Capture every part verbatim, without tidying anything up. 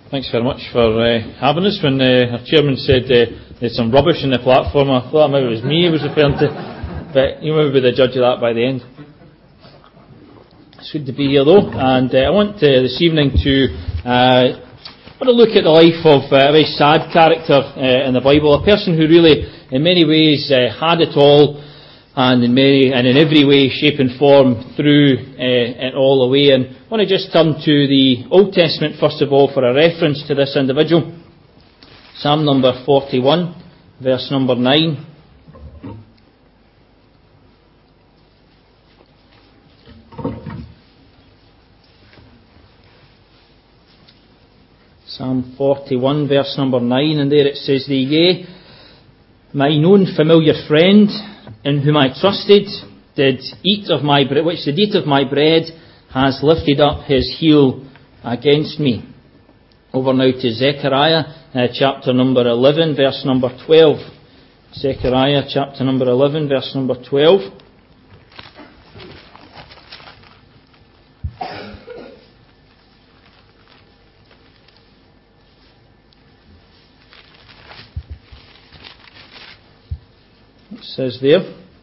Thanks very much for uh, having us. When uh, our chairman said uh, there's some rubbish in the platform, I thought maybe it was me he was referring to, but you will be the judge of that by the end. It's good to be here though, and uh, I want uh, this evening to uh, want to look at the life of uh, a very sad character uh, in the Bible, a person who really in many ways uh, had it all, and in many and in every way, shape and form threw uh, it all away. And I want to just turn to the Old Testament first of all for a reference to this individual. Psalm number forty-one, verse number nine. Psalm forty-one, verse number nine, and there it says, "The yea, my known familiar friend, in whom I trusted, did eat of my bread, which did eat of my bread, has lifted up his heel against me." Over now to Zechariah, uh, chapter number eleven, verse number twelve. Zechariah, chapter number eleven, verse number twelve. It says there,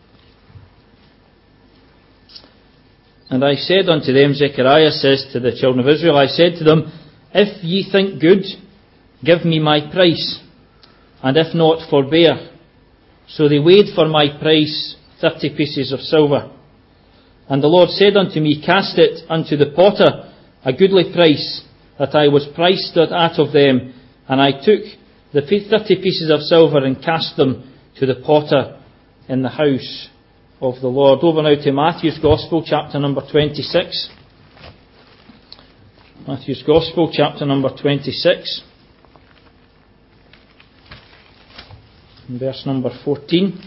"And I said unto them," Zechariah says to the children of Israel, "I said to them, if ye think good, give me my price, and if not, forbear. So they weighed for my price thirty pieces of silver. And the Lord said unto me, Cast it unto the potter, a goodly price, that I was priced out of them. And I took the thirty pieces of silver and cast them to the potter in the house of the Lord." Over now to Matthew's Gospel, chapter number twenty-six. Matthew's Gospel, chapter number twenty-six. And verse number fourteen.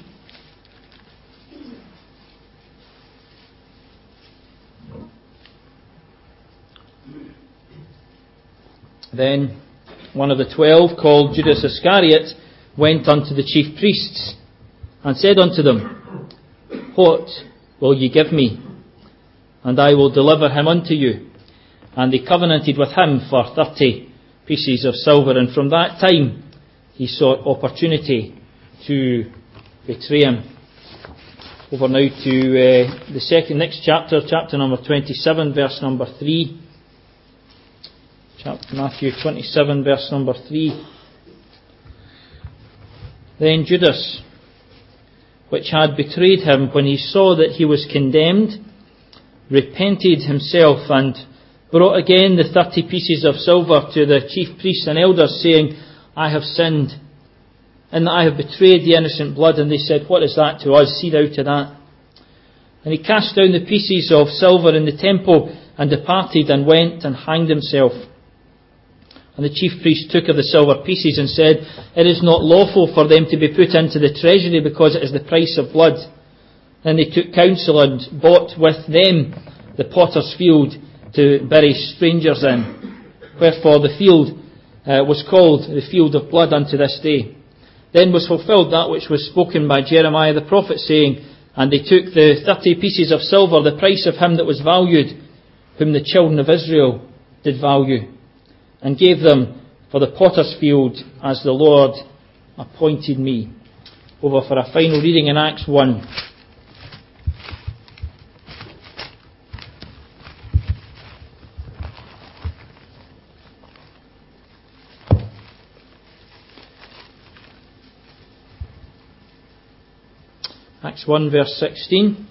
"Then one of the twelve, called Judas Iscariot, went unto the chief priests, and said unto them, What will ye give me? And I will deliver him unto you. And they covenanted with him for thirty pieces of silver. And from that time he sought opportunity to betray him." Over now to uh, the second next chapter, chapter number twenty-seven, verse number three. Chapter Matthew twenty-seven, verse number three. "Then Judas, which had betrayed him, when he saw that he was condemned, repented himself, and brought again the thirty pieces of silver to the chief priests and elders, saying, I have sinned, in that I have betrayed the innocent blood. And they said, What is that to us? See thou to that. And he cast down the pieces of silver in the temple, and departed, and went and hanged himself. And the chief priest took of the silver pieces, and said, It is not lawful for them to be put into the treasury, because it is the price of blood. Then they took counsel, and bought with them the potter's field, to bury strangers in. Wherefore the field uh, was called the field of blood unto this day. Then was fulfilled that which was spoken by Jeremiah the prophet, saying, And they took the thirty pieces of silver, the price of him that was valued, whom the children of Israel did value, and gave them for the potter's field, as the Lord appointed me." Over for a final reading in Acts one. Acts one, verse sixteen.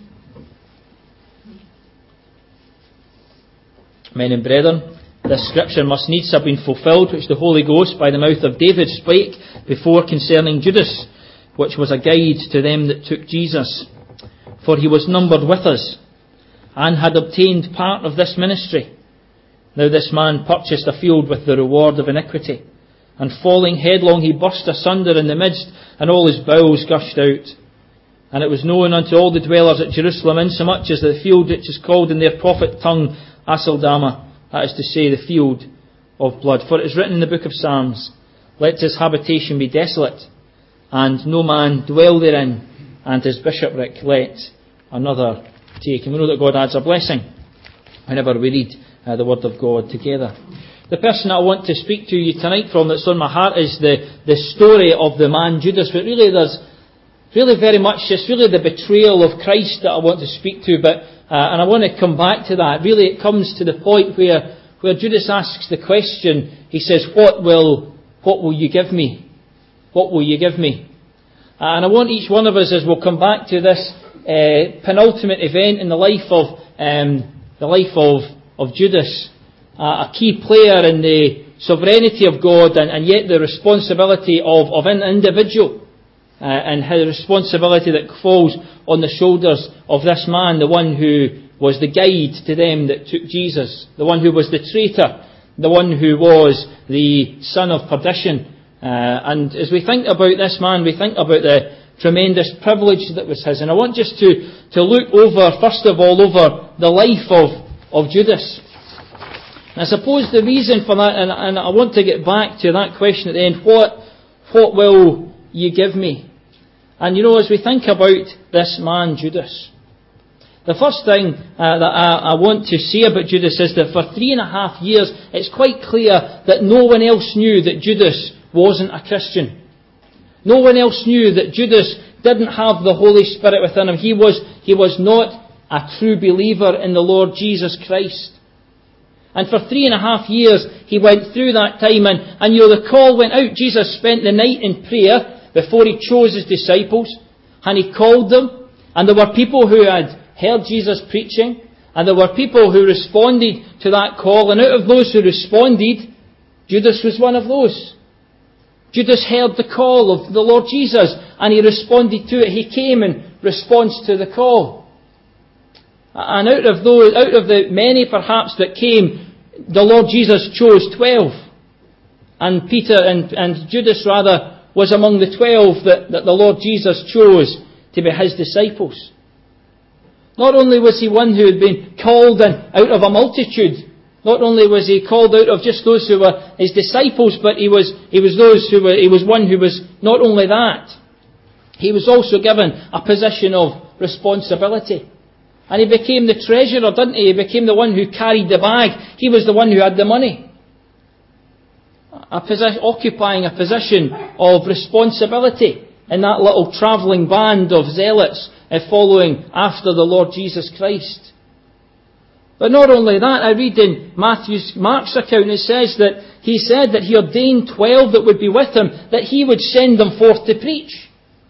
"Men and brethren, this scripture must needs have been fulfilled, which the Holy Ghost by the mouth of David spake before concerning Judas, which was a guide to them that took Jesus. For he was numbered with us, and had obtained part of this ministry. Now this man purchased a field with the reward of iniquity, and falling headlong he burst asunder in the midst, and all his bowels gushed out. And it was known unto all the dwellers at Jerusalem, insomuch as the field which is called in their prophet tongue Aceldama, that is to say, the field of blood. For it is written in the book of Psalms, Let his habitation be desolate, and no man dwell therein, and his bishopric let another take." And we know that God adds a blessing whenever we read uh, the Word of God together. The person I want to speak to you tonight from that's on my heart is the, the story of the man Judas. But really there's really very much, it's really the betrayal of Christ that I want to speak to. But uh, and I want to come back to that. Really it comes to the point where, where Judas asks the question. He says, what will, what will you give me? What will you give me? Uh, and I want each one of us, as we'll come back to this uh, penultimate event in the life of um, the life of, of Judas, Uh, a key player in the sovereignty of God, and, and yet the responsibility of, of an individual, uh, and the responsibility that falls on the shoulders of this man, the one who was the guide to them that took Jesus, the one who was the traitor, the one who was the son of perdition. Uh, and as we think about this man, we think about the tremendous privilege that was his. And I want just to, to look over, first of all, over the life of, of Judas. I suppose the reason for that, and, and I want to get back to that question at the end, what, what will you give me? And you know, as we think about this man, Judas, the first thing uh, that I, I want to say about Judas is that for three and a half years, it's quite clear that no one else knew that Judas wasn't a Christian. No one else knew that Judas didn't have the Holy Spirit within him. He was, he was not a true believer in the Lord Jesus Christ. And for three and a half years, he went through that time, and, and you know, the call went out. Jesus spent the night in prayer before he chose his disciples, and he called them, and there were people who had heard Jesus preaching, and there were people who responded to that call, and out of those who responded, Judas was one of those. Judas heard the call of the Lord Jesus, and he responded to it. He came in response to the call. And out of those, out of the many perhaps that came, the Lord Jesus chose twelve. And Peter and, and Judas rather was among the twelve that, that the Lord Jesus chose to be his disciples. Not only was he one who had been called in out of a multitude, not only was he called out of just those who were his disciples, but he was he was those who were he was one who was not only that, he was also given a position of responsibility. And he became the treasurer, didn't he? He became the one who carried the bag. He was the one who had the money. A posi- occupying a position of responsibility in that little travelling band of zealots uh, following after the Lord Jesus Christ. But not only that, I read in Matthew's, Mark's account, it says that he said that he ordained twelve that would be with him, that he would send them forth to preach.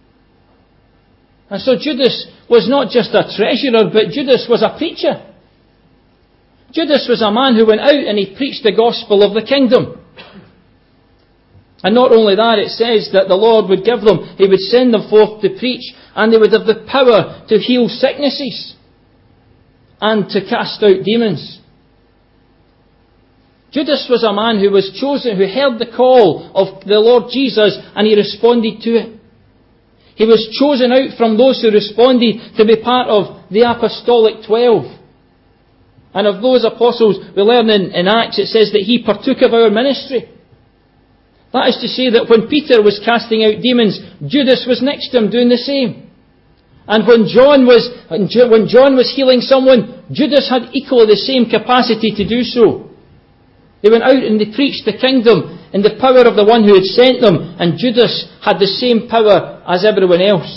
And so Judas was not just a treasurer, but Judas was a preacher. Judas was a man who went out and he preached the gospel of the kingdom. And not only that, it says that the Lord would give them, he would send them forth to preach, and they would have the power to heal sicknesses and to cast out demons. Judas was a man who was chosen, who heard the call of the Lord Jesus, and he responded to it. He was chosen out from those who responded to be part of the apostolic twelve. And of those apostles, we learn in, in Acts, it says that he partook of our ministry. That is to say that when Peter was casting out demons, Judas was next to him doing the same. And when John was, when John was healing someone, Judas had equally the same capacity to do so. They went out and they preached the kingdom in the power of the one who had sent them, and Judas had the same power as everyone else.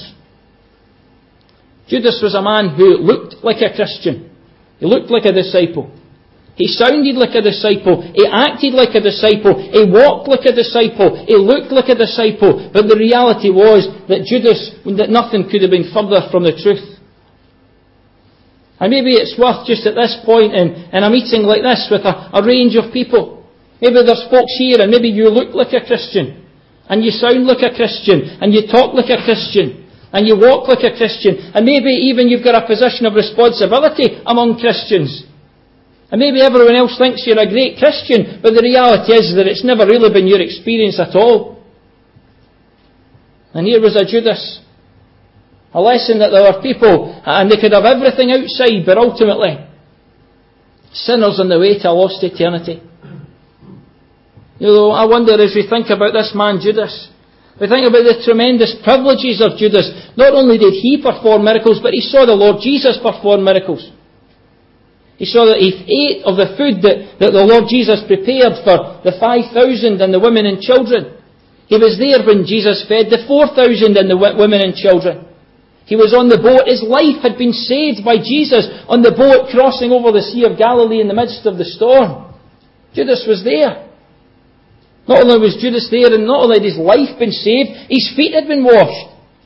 Judas was a man who looked like a Christian. He looked like a disciple. He sounded like a disciple. He acted like a disciple. He walked like a disciple. He looked like a disciple. But the reality was that Judas, that nothing could have been further from the truth. And maybe it's worth just at this point in, in a meeting like this with a, a range of people. Maybe there's folks here and maybe you look like a Christian. And you sound like a Christian. And you talk like a Christian. And you walk like a Christian. And maybe even you've got a position of responsibility among Christians. And maybe everyone else thinks you're a great Christian. But the reality is that it's never really been your experience at all. And here was a Judas. A lesson that there were people, and they could have everything outside, but ultimately, sinners on the way to a lost eternity. You know, I wonder as we think about this man Judas, we think about the tremendous privileges of Judas. Not only did he perform miracles, but he saw the Lord Jesus perform miracles. He saw that he ate of the food that, that the Lord Jesus prepared for the five thousand and the women and children. He was there when Jesus fed the four thousand and the women and children. He was on the boat. His life had been saved by Jesus on the boat crossing over the Sea of Galilee in the midst of the storm. Judas was there. Not only was Judas there, and not only had his life been saved, his feet had been washed.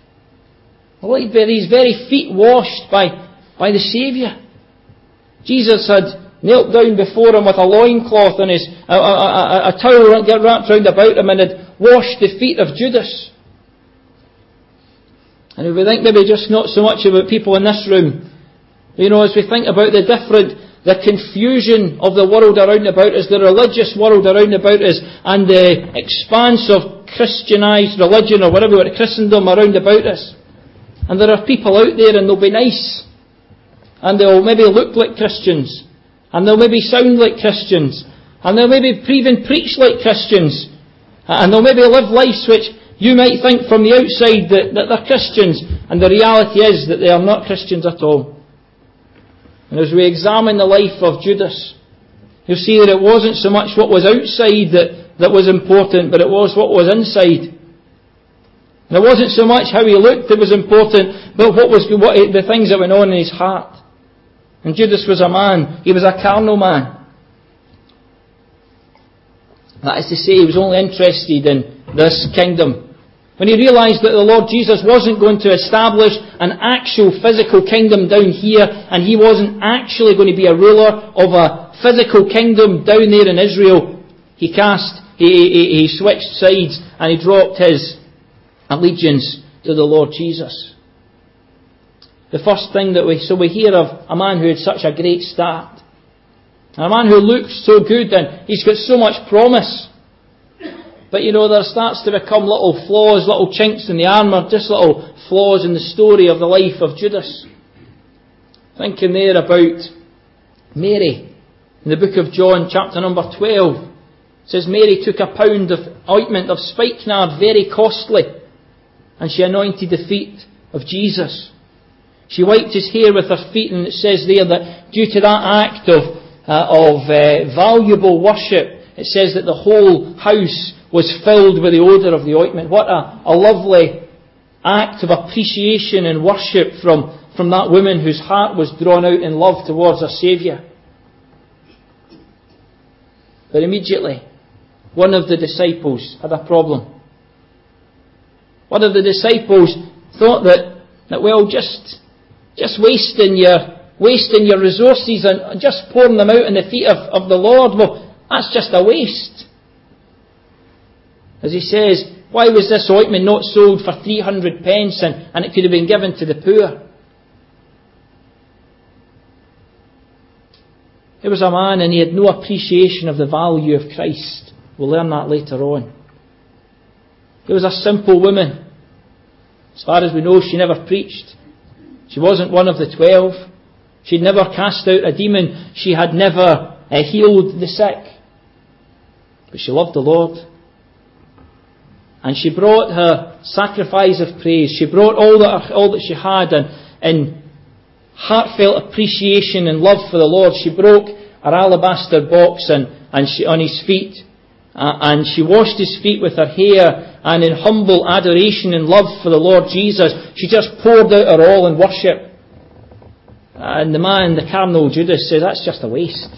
His very feet washed by, by the Saviour. Jesus had knelt down before him with a loincloth and his, a, a, a, a towel wrapped round about him, and had washed the feet of Judas. And if we think maybe just not so much about people in this room, you know, as we think about the different, the confusion of the world around about us, the religious world around about us, and the expanse of Christianised religion, or whatever, Christendom around about us. And there are people out there, and they'll be nice, and they'll maybe look like Christians, and they'll maybe sound like Christians, and they'll maybe even preach like Christians, and they'll maybe live lives which you might think from the outside that, that they're Christians, and the reality is that they are not Christians at all. And as we examine the life of Judas, you'll see that it wasn't so much what was outside that, that was important, but it was what was inside. And it wasn't so much how he looked that was important, but what was what, the things that went on in his heart. And Judas was a man. He was a carnal man. That is to say, he was only interested in this kingdom. When he realised that the Lord Jesus wasn't going to establish an actual physical kingdom down here, and he wasn't actually going to be a ruler of a physical kingdom down there in Israel, he cast, he, he, he switched sides, and he dropped his allegiance to the Lord Jesus. The first thing that we, so we hear of a man who had such a great start. A man who looks so good, and he's got so much promise. But you know, there starts to become little flaws, little chinks in the armour, just little flaws in the story of the life of Judas. Thinking there about Mary. In the book of John, chapter number twelve, it says Mary took a pound of ointment of spikenard, very costly, and she anointed the feet of Jesus. She wiped his hair with her feet, and it says there that due to that act of, uh, of uh, valuable worship, it says that the whole house was filled with the odour of the ointment. What a, a lovely act of appreciation and worship from, from that woman whose heart was drawn out in love towards her Saviour. But immediately, one of the disciples had a problem. One of the disciples thought that, that well, just, just wasting your, wasting your resources and just pouring them out in the feet of, of the Lord, well, that's just a waste. As he says, why was this ointment not sold for three hundred pence and, and it could have been given to the poor? He was a man and he had no appreciation of the value of Christ. We'll learn that later on. He was a simple woman. As far as we know, she never preached. She wasn't one of the twelve. She'd never cast out a demon. She had never uh, healed the sick. But she loved the Lord. And she brought her sacrifice of praise. She brought all that, all that she had and in heartfelt appreciation and love for the Lord. She broke her alabaster box and, and she, on his feet. Uh, and she washed his feet with her hair. And in humble adoration and love for the Lord Jesus, she just poured out her all in worship. And the man, the carnal Judas, says, that's just a waste.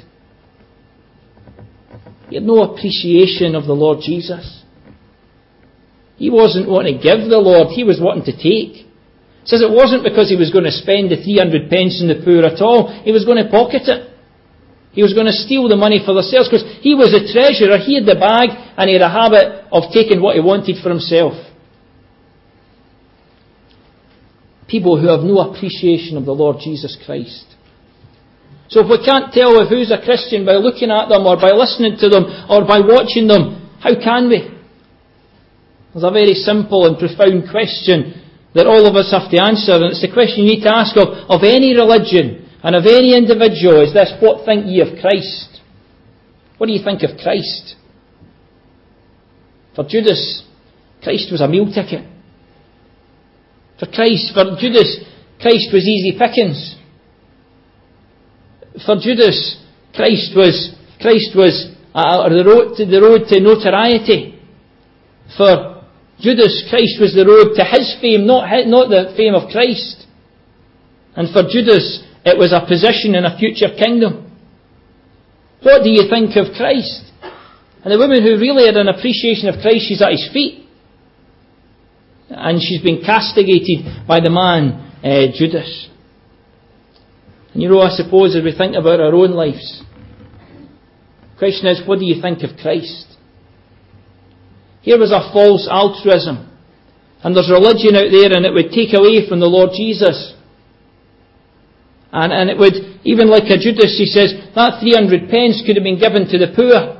He had no appreciation of the Lord Jesus. He wasn't wanting to give the Lord, he was wanting to take. It says it wasn't because he was going to spend the three hundred pence in the poor at all. He was going to pocket it. He was going to steal the money for themselves because he was a treasurer. He had the bag and he had a habit of taking what he wanted for himself. People who have no appreciation of the Lord Jesus Christ. So if we can't tell if who's a Christian by looking at them or by listening to them or by watching them, how can we? There's a very simple and profound question that all of us have to answer, and it's the question you need to ask of, of any religion and of any individual is this: what think ye of Christ? What do you think of Christ? For Judas, Christ was a meal ticket. For Christ, for Judas, Christ was easy pickings. For Judas, Christ was Christ was uh, the road to the road to notoriety. For Judas, Christ was the road to his fame, not his, not the fame of Christ. And for Judas, it was a position in a future kingdom. What do you think of Christ? And the woman who really had an appreciation of Christ, she's at his feet. And she's been castigated by the man, uh, Judas. And you know, I suppose as we think about our own lives, the question is, what do you think of Christ? Here was a false altruism. And there's religion out there, and it would take away from the Lord Jesus. And, and it would, even like a Judas, he says, that three hundred pence could have been given to the poor.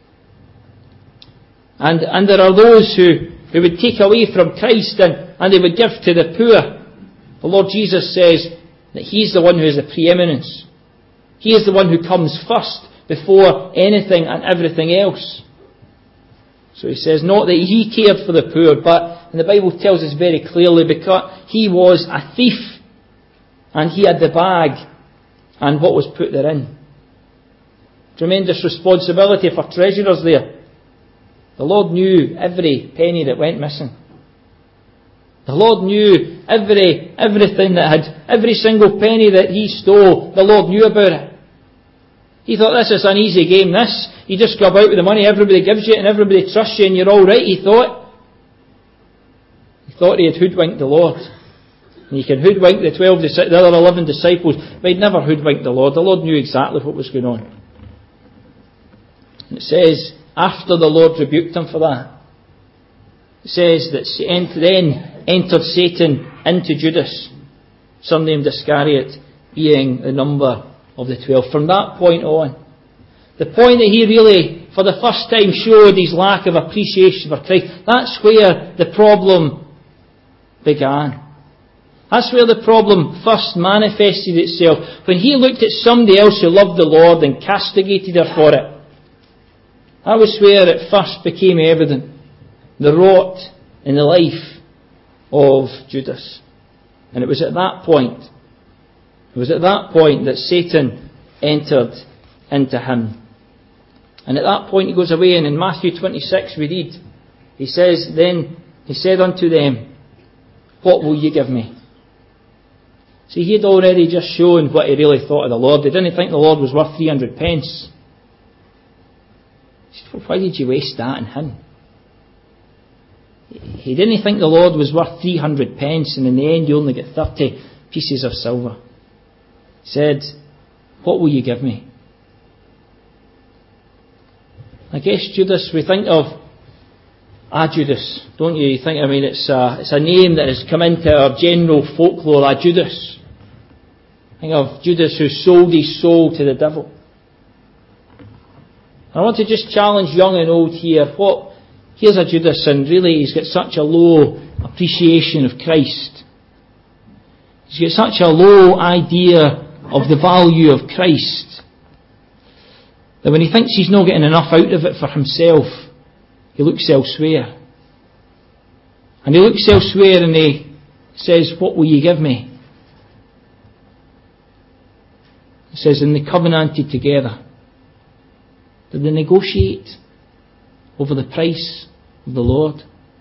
And, and there are those who, who would take away from Christ and, and they would give to the poor. The Lord Jesus says that He's the one who has the preeminence. He is the one who comes first before anything and everything else. So He says not that He cared for the poor, but, and the Bible tells us very clearly, because He was a thief. And He had the bag and what was put therein. Tremendous responsibility for treasurers there. The Lord knew every penny that went missing. The Lord knew every everything that had, every single penny that he stole, the Lord knew about it. He thought, this is an easy game, this. You just go about with the money, everybody gives you and everybody trusts you and you're all right, he thought. He thought he had hoodwinked the Lord. And you can hoodwink the twelve, the other eleven disciples, but he'd never hoodwinked the Lord. The Lord knew exactly what was going on. And it says, after the Lord rebuked him for that, it says that then entered Satan into Judas, son named Iscariot, being the number of the twelve. From that point on, the point that he really, for the first time, showed his lack of appreciation for Christ, that's where the problem began. That's where the problem first manifested itself. When he looked at somebody else who loved the Lord and castigated her for it. That was where it first became evident. The rot in the life of Judas. And it was at that point, it was at that point that Satan entered into him. And at that point he goes away, and in Matthew twenty-six we read, he says, then he said unto them, what will you give me? See, he had already just shown what he really thought of the Lord. They didn't think the Lord was worth three hundred pence. He said, well, why did you waste that on him? He didn't think the Lord was worth three hundred pence, and in the end you only get thirty pieces of silver. He said, what will you give me? I guess Judas, we think of Ah Judas, don't you? You think, I mean, it's a, it's a name that has come into our general folklore, Ah Judas. Think of Judas who sold his soul to the devil. I want to just challenge young and old here. What? Here's a Judas, and really he's got such a low appreciation of Christ. He's got such a low idea of the value of Christ that when he thinks he's not getting enough out of it for himself, he looks elsewhere. And he looks elsewhere and he says, what will you give me? It says, and they covenanted together. Did they negotiate over the price of the Lord?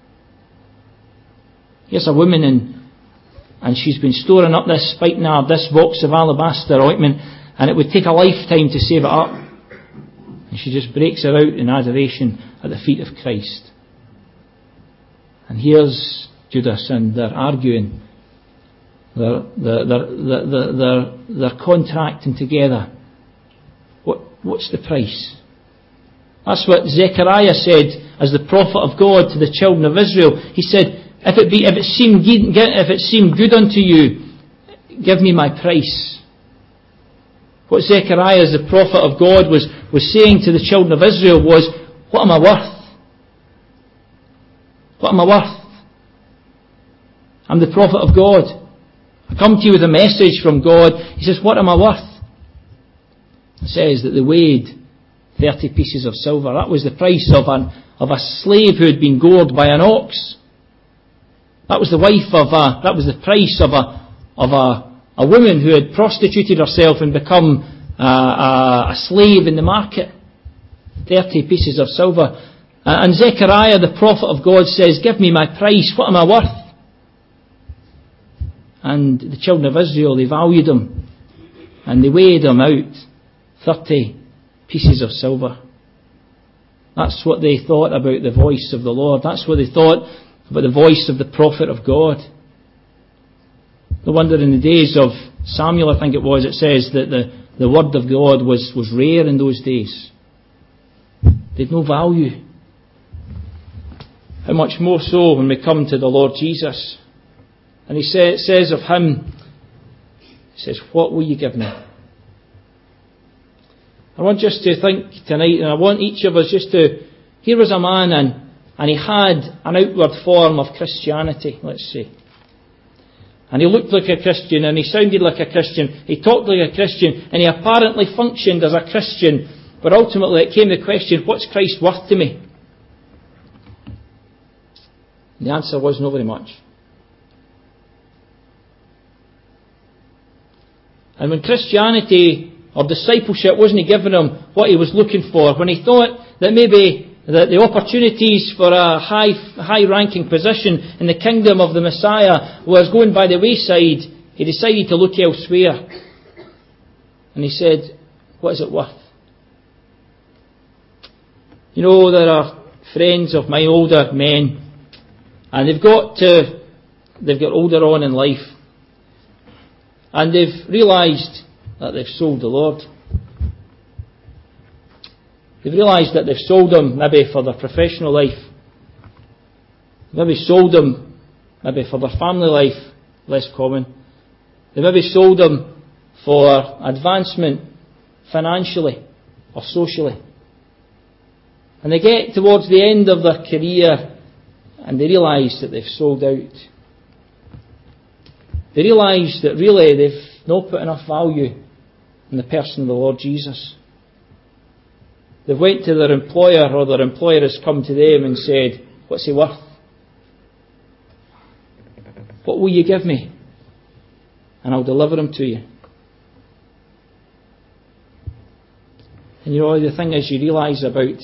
Here's a woman and and she's been storing up this spikenard, this box of alabaster ointment, and it would take a lifetime to save it up. And she just breaks it out in adoration at the feet of Christ. And here's Judas, and they're arguing. They're, they're, they're, they're, they're, they're contracting together. What, what's the price? That's what Zechariah said as the prophet of God to the children of Israel. He said, if it be, if it seem good, if it seem good unto you, give me my price. What Zechariah, as the prophet of God, was, was saying to the children of Israel was, what am I worth? What am I worth? I'm the prophet of God. I come to you with a message from God. He says, what am I worth? It says that they weighed thirty pieces of silver. That was the price of an of a slave who had been gored by an ox. That was the wife of a, that was the price of a of a, a woman who had prostituted herself and become a, a, a slave in the market. thirty pieces of silver. Uh, and Zechariah, the prophet of God, says, give me my price, what am I worth? And the children of Israel, they valued him. And they weighed him out. thirty pieces of silver. That's what they thought about the voice of the Lord. That's what they thought about the voice of the prophet of God. No wonder in the days of Samuel, I think it was, it says that the, the word of God was, was rare in those days. They had no value. How much more so when we come to the Lord Jesus. And he say, says of him, he says, what will you give me? I want just to think tonight, and I want each of us just to, here was a man and, and he had an outward form of Christianity, let's say. And he looked like a Christian and he sounded like a Christian. He talked like a Christian and he apparently functioned as a Christian. But ultimately it came to the question, what's Christ worth to me? And the answer was not very much. And when Christianity or discipleship wasn't giving him what he was looking for, when he thought that maybe that the opportunities for a high, high-ranking position in the kingdom of the Messiah was going by the wayside, he decided to look elsewhere. And he said, what is it worth? You know, there are friends of mine, older men, and they've got to, they've got older on in life, and they've realised that they've sold the Lord. They've realised that they've sold Him maybe for their professional life. Maybe sold Him maybe for their family life, less common. They maybe sold Him for advancement financially or socially. And they get towards the end of their career and they realise that they've sold out. They realise that really they've not put enough value in the person of the Lord Jesus. They've went to their employer, or their employer has come to them and said, what's he worth? What will you give me? And I'll deliver him to you. And you know, the thing is, you realise about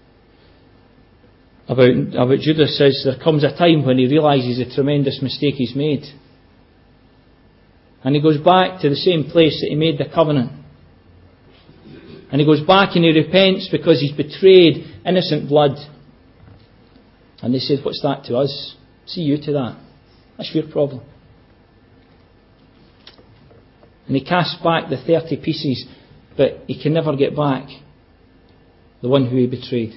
about about Judas is there comes a time when he realises the tremendous mistake he's made. And he goes back to the same place that he made the covenant. And he goes back and he repents because he's betrayed innocent blood. And they said, what's that to us? See you to that. That's your problem. And he casts back the thirty pieces, but he can never get back the one who he betrayed.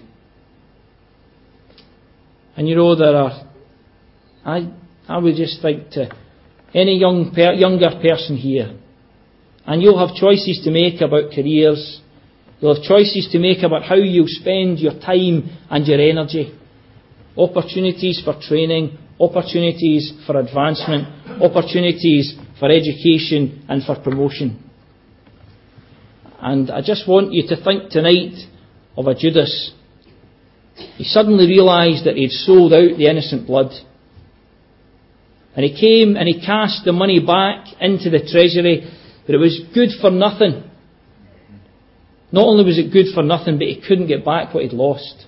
And you know, there are, I, I would just think to any young per, younger person here, and you'll have choices to make about careers. You'll have choices to make about how you spend your time and your energy. Opportunities for training, opportunities for advancement, opportunities for education and for promotion. And I just want you to think tonight of a Judas. He suddenly realised that he had sold out the innocent blood. And he came and he cast the money back into the treasury, but it was good for nothing. Not only was it good for nothing, but he couldn't get back what he'd lost.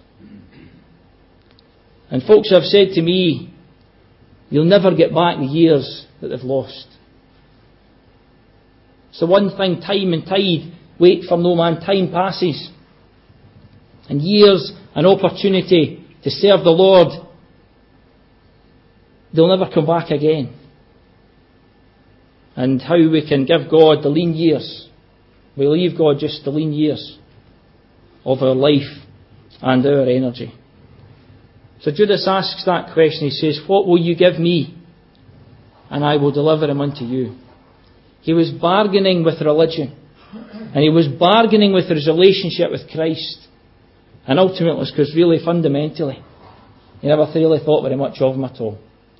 And folks have said to me, you'll never get back the years that they've lost. It's the one thing, time and tide, wait for no man, time passes. And years and opportunity to serve the Lord, they'll never come back again. And how we can give God the lean years. We leave God just the lean years of our life and our energy. So Judas asks that question. He says, what will you give me? And I will deliver him unto you. He was bargaining with religion. And he was bargaining with his relationship with Christ. And ultimately it was because really fundamentally he never really thought very much of him at all.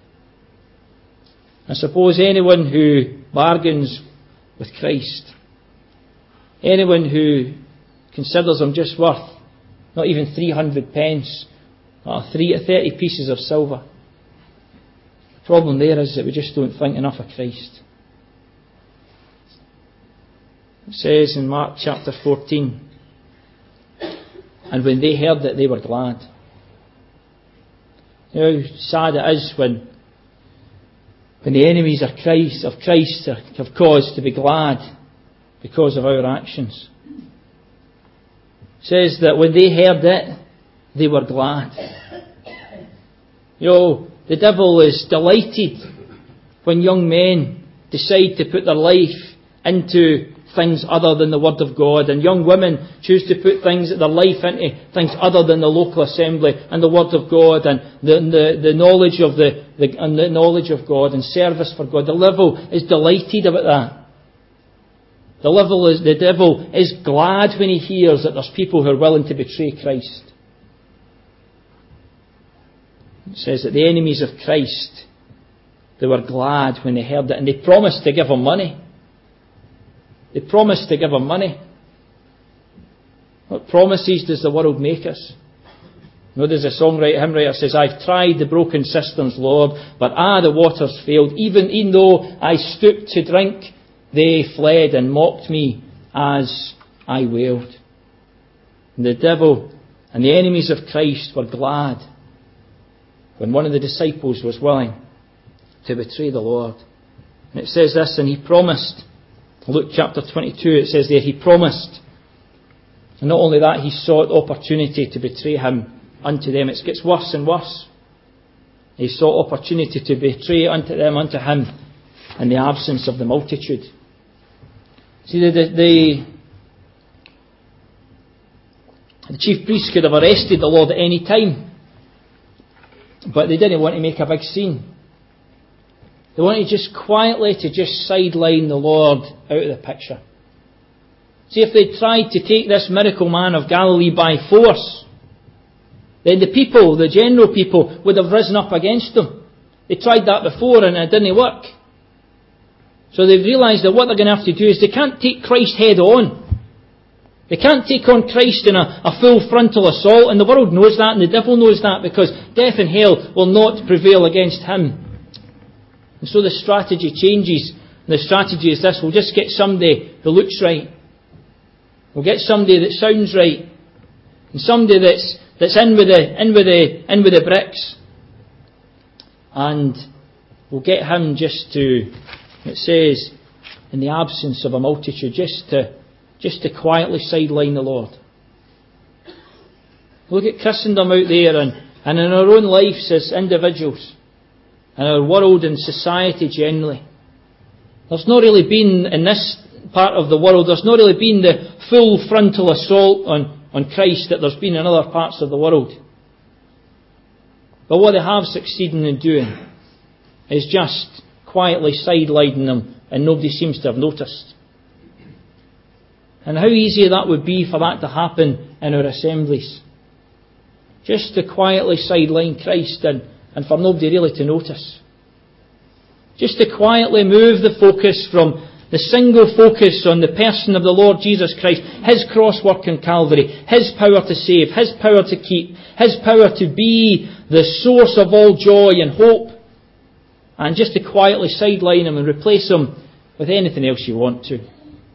I suppose anyone who bargains with Christ, anyone who considers him just worth not even three hundred pence, or three, thirty pieces of silver, the problem there is that we just don't think enough of Christ. It says in Mark chapter fourteen, and when they heard it, they were glad. You know how sad it is when when the enemies of Christ, of Christ are, have cause to be glad because of our actions. It says that when they heard it, they were glad. You know, the devil is delighted when young men decide to put their life into things other than the Word of God, and young women choose to put things, their life into things other than the local assembly and the Word of God and the, the, the knowledge of the, the and the knowledge of God and service for God. The devil is delighted about that. The devil is the devil is glad when he hears that there's people who are willing to betray Christ. It says that the enemies of Christ, they were glad when they heard it, and they promised to give him money. They promised to give him money. What promises does the world make us? You know, there's a songwriter, hymn writer says, I've tried the broken cisterns, Lord, but ah, the waters failed. Even, even though I stooped to drink, they fled and mocked me as I wailed. And the devil and the enemies of Christ were glad when one of the disciples was willing to betray the Lord. And it says this, and he promised, Luke chapter twenty-two, it says there, he promised. And not only that, he sought opportunity to betray him unto them. It gets worse and worse. He sought opportunity to betray unto them, unto him, in the absence of the multitude. See, the, the, the chief priests could have arrested the Lord at any time, but they didn't want to make a big scene. They wanted just quietly to just sideline the Lord out of the picture. See, if they tried to take this miracle man of Galilee by force, then the people, the general people, would have risen up against them. They tried that before and it didn't work. So they've realised that what they're going to have to do is they can't take Christ head on. They can't take on Christ in a, a full frontal assault, and the world knows that, and the devil knows that, because death and hell will not prevail against him. And so the strategy changes. And the strategy is this: we'll just get somebody who looks right. We'll get somebody that sounds right. And somebody that's that's in with the in with the in with the bricks. And we'll get him just to, it says, in the absence of a multitude, just to just to quietly sideline the Lord. Look at Christendom out there, and, and in our own lives as individuals, in our world and society generally. There's not really been, in this part of the world, there's not really been the full frontal assault on, on Christ that there's been in other parts of the world. But what they have succeeded in doing is just quietly sidelining them, and nobody seems to have noticed. And how easy that would be for that to happen in our assemblies. Just to quietly sideline Christ and and for nobody really to notice. Just to quietly move the focus from the single focus on the person of the Lord Jesus Christ, His cross work in Calvary, His power to save, His power to keep, His power to be the source of all joy and hope, and just to quietly sideline Him and replace Him with anything else you want to.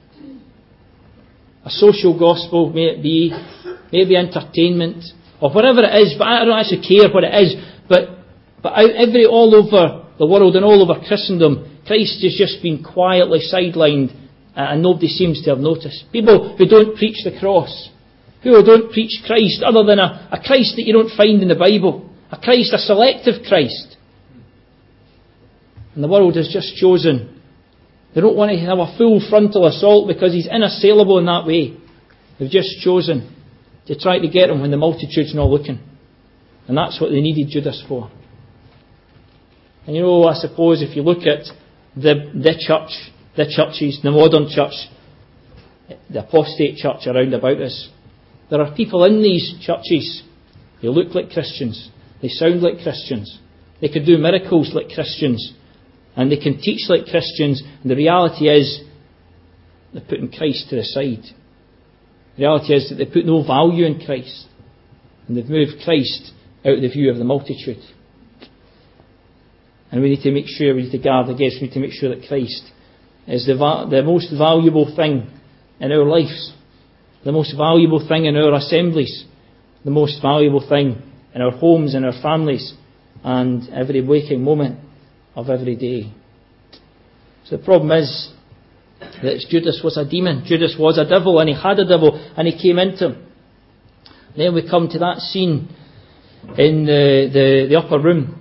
A social gospel, may it be, maybe entertainment, or whatever it is, but I don't actually care what it is, but But every all over the world and all over Christendom, Christ has just been quietly sidelined, and nobody seems to have noticed. People who don't preach the cross, who don't preach Christ other than a, a Christ that you don't find in the Bible, a Christ, a selective Christ. And the world has just chosen. They don't want to have a full frontal assault because He's inassailable in that way. They've just chosen to try to get Him when the multitude's not looking. And that's what they needed Judas for. And you know, I suppose if you look at the the church, the churches, the modern church, the apostate church around about us, there are people in these churches who look like Christians, they sound like Christians, they can do miracles like Christians, and they can teach like Christians, and the reality is they're putting Christ to the side. The reality is that they put no value in Christ, and they've moved Christ out of the view of the multitude. And we need to make sure, we need to guard against, we need to make sure that Christ is the, va- the most valuable thing in our lives, the most valuable thing in our assemblies, the most valuable thing in our homes, in our families, and every waking moment of every day. So the problem is that Judas was a demon. Judas was a devil, and he had a devil, and he came into him. Then we come to that scene in the, the, the upper room.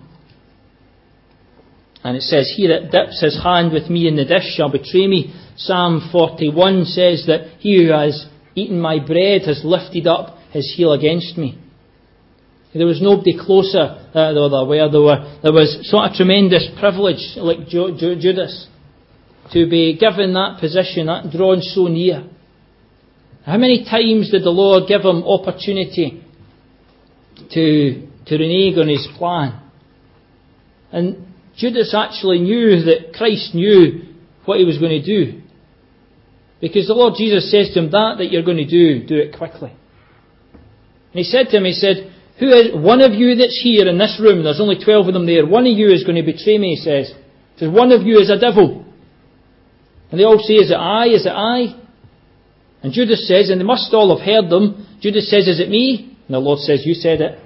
And it says, "He that dips his hand with me in the dish shall betray me." Psalm forty-one says that he who has eaten my bread has lifted up his heel against me. There was nobody closer uh, though there were. There were. There was sort of tremendous privilege, like Ju- Ju- Judas, to be given that position, that drawn so near. How many times did the Lord give him opportunity to, to renege on his plan? And Judas actually knew that Christ knew what he was going to do. Because the Lord Jesus says to him, that that you're going to do, do it quickly. And he said to him, he said, "Who is one of you that's here in this room?" There's only twelve of them there. "One of you is going to betray me," he says. He says, "One of you is a devil." And they all say, "Is it I? Is it I?" And Judas says, and they must all have heard them, Judas says, "Is it me?" And the Lord says, "You said it."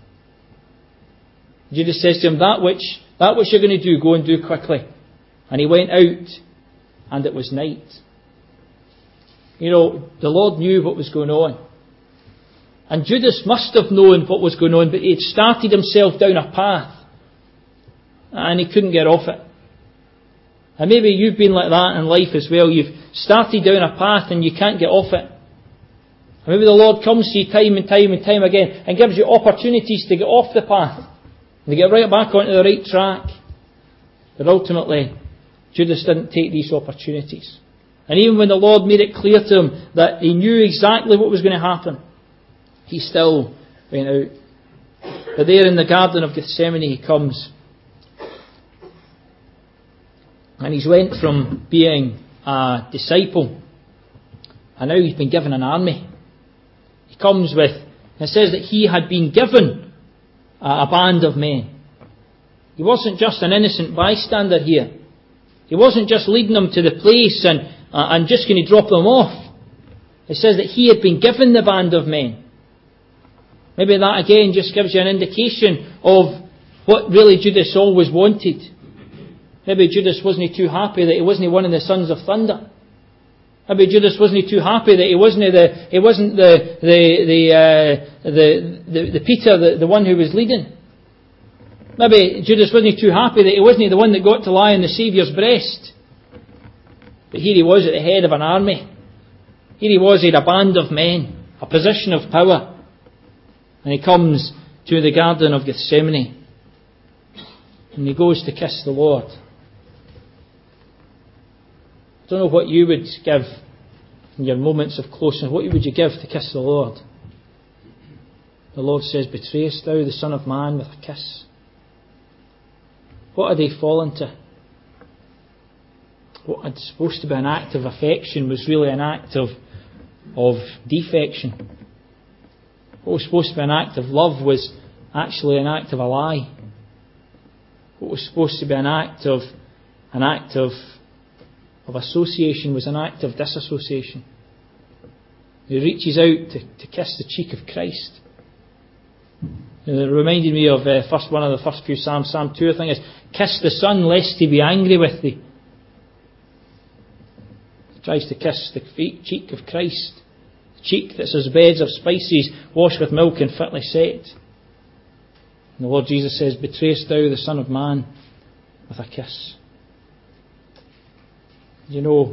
Judas says to him, that which, that which you're going to do, go and do quickly. And he went out, and it was night. You know, the Lord knew what was going on. And Judas must have known what was going on, but he had started himself down a path, and he couldn't get off it. And maybe you've been like that in life as well. You've started down a path and you can't get off it. And maybe the Lord comes to you time and time and time again and gives you opportunities to get off the path and to get right back onto the right track. But ultimately, Judas didn't take these opportunities. And even when the Lord made it clear to him that he knew exactly what was going to happen, he still went out. But there in the Garden of Gethsemane he comes. And he's went from being a disciple, and now he's been given an army. He comes with, it says that he had been given a band of men. He wasn't just an innocent bystander here. He wasn't just leading them to the place and, uh, and just going to drop them off. It says that he had been given the band of men. Maybe that again just gives you an indication of what really Judas always wanted. Maybe Judas wasn't too happy that he wasn't one of the sons of thunder. Maybe Judas wasn't too happy that he wasn't the he wasn't the the the uh, the, the the Peter, the, the one who was leading. Maybe Judas wasn't too happy that he wasn't the one that got to lie on the Saviour's breast. But here he was at the head of an army. Here he was, he had a band of men, a position of power, and he comes to the Garden of Gethsemane, and he goes to kiss the Lord. I don't know what you would give in your moments of closeness. What would you give to kiss the Lord? The Lord says, "Betrayest thou the Son of Man with a kiss?" What had he fallen to? What had supposed to be an act of affection was really an act of, of defection. What was supposed to be an act of love was actually an act of a lie. What was supposed to be an act of an act of of association was an act of disassociation. He reaches out to, to kiss the cheek of Christ. And it reminded me of uh, first one of the first few Psalms, Psalm two, I think is, "Kiss the Son lest he be angry with thee." He tries to kiss the cheek of Christ, the cheek that's as beds of spices washed with milk and fitly set. And the Lord Jesus says, "Betrayest thou the Son of Man with a kiss?" You know,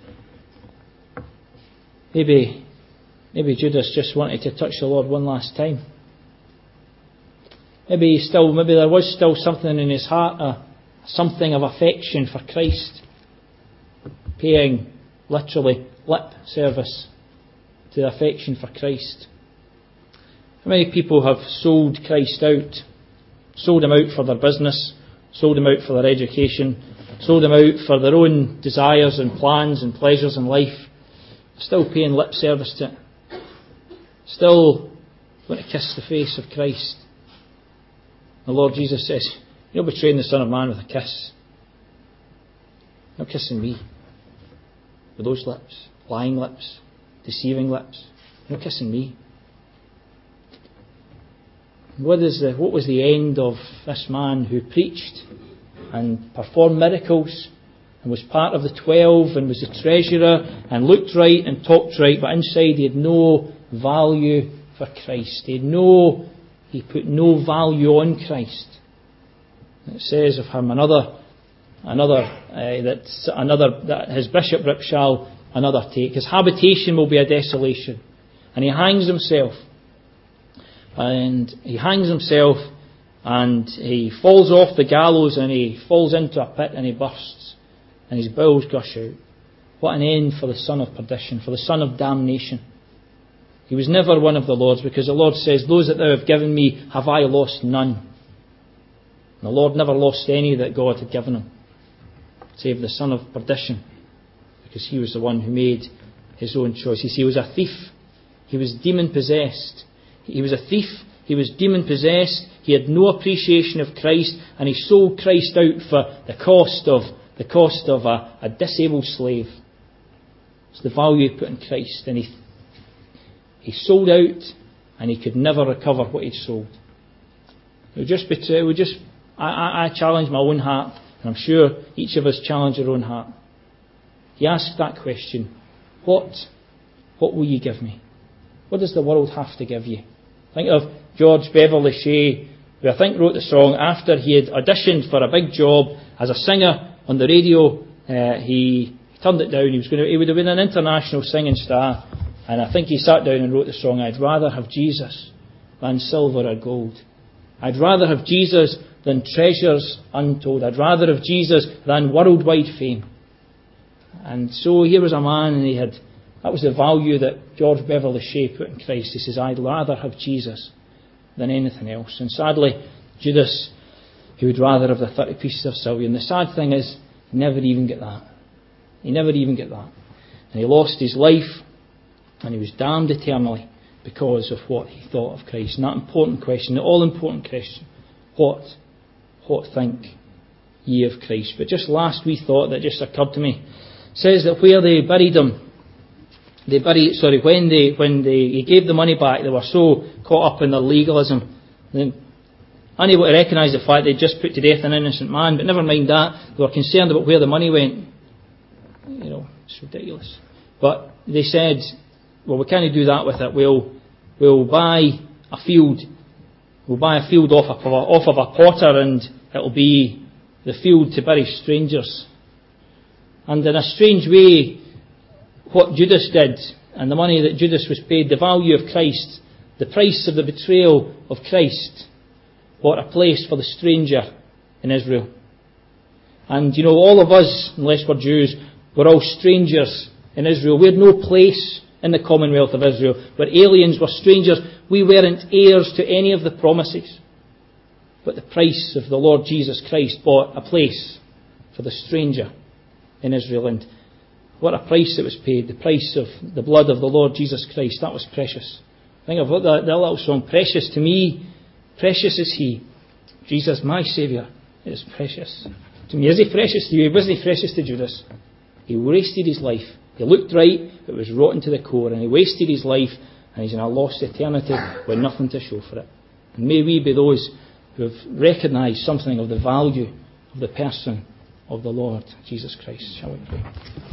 maybe maybe Judas just wanted to touch the Lord one last time. Maybe he still, maybe there was still something in his heart, uh, something of affection for Christ, paying literally lip service to the affection for Christ. How many people have sold Christ out? Sold him out for their business, sold him out for their education, sold him out for their own desires and plans and pleasures in life, still paying lip service to it, still want to kiss the face of Christ. The Lord Jesus says, "You're betraying the Son of Man with a kiss. You're kissing me with those lips." lying lips, deceiving lips. No kissing me. What is the, what was the end of this man who preached and performed miracles and was part of the twelve and was the treasurer and looked right and talked right, but inside he had no value for Christ. He had no, he put no value on Christ. It says of him, another, another uh, that another that his bishopric shall another take. His habitation will be a desolation, and he hangs himself. And he hangs himself, and he falls off the gallows, and he falls into a pit, and he bursts, and his bowels gush out. What an end for the son of perdition, for the son of damnation. He was never one of the Lord's, because the Lord says, those that thou have given me have I lost none. And the Lord never lost any that God had given him, save the son of perdition, because he was the one who made his own choices. He was a thief. He was demon-possessed. He was a thief. He was demon-possessed. He had no appreciation of Christ, and he sold Christ out for the cost of the cost of a, a disabled slave. It's the value he put in Christ, and he he sold out, and he could never recover what he'd sold. It would just be true. It would just. I, I, I challenge my own heart, and I'm sure each of us challenge our own heart. He asked that question: What, what will you give me? What does the world have to give you? Think of George Beverly Shea, who I think wrote the song after he had auditioned for a big job as a singer on the radio. Uh, he, he turned it down. He was going to, he would have been an international singing star, and I think he sat down and wrote the song, I'd rather have Jesus than silver or gold. I'd rather have Jesus than treasures untold. I'd rather have Jesus than worldwide fame. And so here was a man, and he had, that was the value that George Beverly Shea put in Christ. He says, I'd rather have Jesus than anything else. And sadly, Judas, he would rather have the thirty pieces of silver. And the sad thing is, he never even get that. He never even get that. And he lost his life, and he was damned eternally because of what he thought of Christ. And that important question, the all-important question, what, what think ye of Christ? But just last wee thought that just occurred to me, says that where they buried him, They buried, sorry, when they when they he gave the money back, they were so caught up in their legalism, then unable to recognise the fact they'd just put to death an innocent man. But never mind that, they were concerned about where the money went. You know, it's ridiculous. But they said, well, we can't do that with it. We'll we'll buy a field. We'll buy a field off of a, off of a potter, and it'll be the field to bury strangers. And in a strange way, what Judas did, and the money that Judas was paid, the value of Christ, the price of the betrayal of Christ, bought a place for the stranger in Israel. And you know, all of us, unless we're Jews, we're all strangers in Israel. We had no place in the Commonwealth of Israel. We're aliens, we're strangers. We weren't heirs to any of the promises. But the price of the Lord Jesus Christ bought a place for the stranger in Israel. And what a price it was paid, the price of the blood of the Lord Jesus Christ. That was precious. Think of that, that little song, precious to me, precious is He. Jesus, my Saviour, is precious to me. Is He precious to you? Wasn't He precious to Judas? He wasted his life. He looked right, but was rotten to the core. And he wasted his life, and he's in a lost eternity with nothing to show for it. And may we be those who have recognised something of the value of the person of the Lord Jesus Christ. Shall we pray?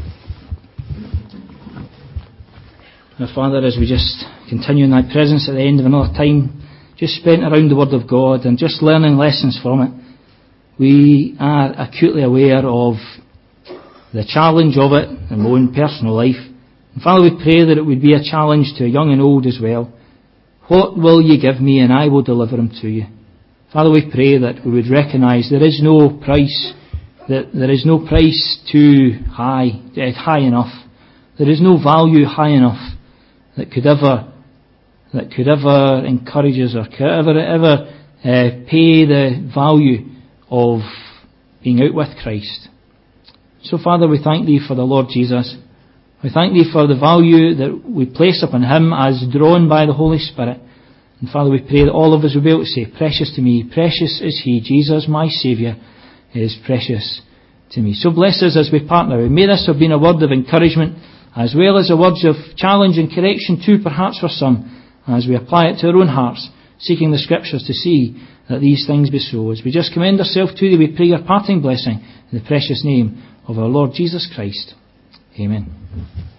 Now, Father, as we just continue in Thy presence at the end of another time, just spent around the Word of God and just learning lessons from it, we are acutely aware of the challenge of it in my own personal life. And Father, we pray that it would be a challenge to young and old as well. What will you give me, and I will deliver them to you? Father, we pray that we would recognise there is no price, that there is no price too high, high enough. There is no value high enough that could ever, that could ever encourage us or could ever, ever uh, pay the value of being out with Christ. So, Father, we thank Thee for the Lord Jesus. We thank Thee for the value that we place upon Him as drawn by the Holy Spirit. And Father, we pray that all of us will be able to say, precious to me, precious is He, Jesus, my Saviour, is precious to me. So bless us as we part now. May this have been a word of encouragement, as well as the words of challenge and correction too, perhaps for some, as we apply it to our own hearts, seeking the Scriptures to see that these things be so. As we just commend ourselves to thee, we pray your parting blessing in the precious name of our Lord Jesus Christ. Amen.